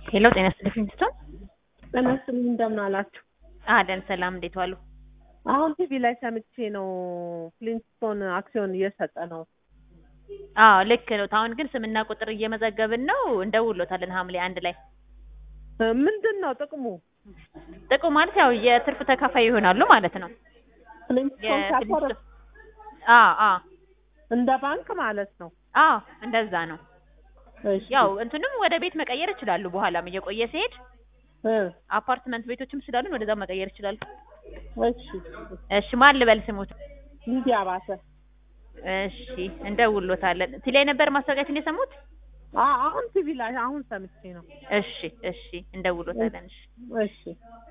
ሄሎ ጤና ይስጥልኝ ስቶን በነስም እንደምን አላችሁ? አለን ሰላም እንዴት ዋሉ? አሁን ቲቪ ላይ ሰምቼ ነው ፍሊንስቶን አክሲዮን እየሰጠ ነው። አዎ ልክ ነው። አሁን ግን ስምና ቁጥር እየመዘገብን ነው። እንደውሎታለን ሐምሌ 1 ላይ። ምንድነው ጥቅሙ? ጥቅሙ ማለት ያው የትርፍ ተካፋይ ይሆናሉ ማለት ነው። ፍሊንስቶን ሳፈር እንደ ባንክ ማለት ነው። እንደዛ ነው። እሺ ያው እንትንም ወደ ቤት መቀየር ይችላሉ። በኋላም እየቆየ ሲሄድ አፓርትመንት ቤቶችም ስላሉን ወደዛ መቀየር ይችላሉ። እሺ ማን ልበል ስሙት? ሊዲያ ባሰ። እሺ እንደውሎታለን። ቲቪ ላይ ነበር ማስታወቂያችን የሰሙት? አሁን ቲቪ ላይ አሁን ሰምቼ ነው። እሺ እንደውሎታለን። እሺ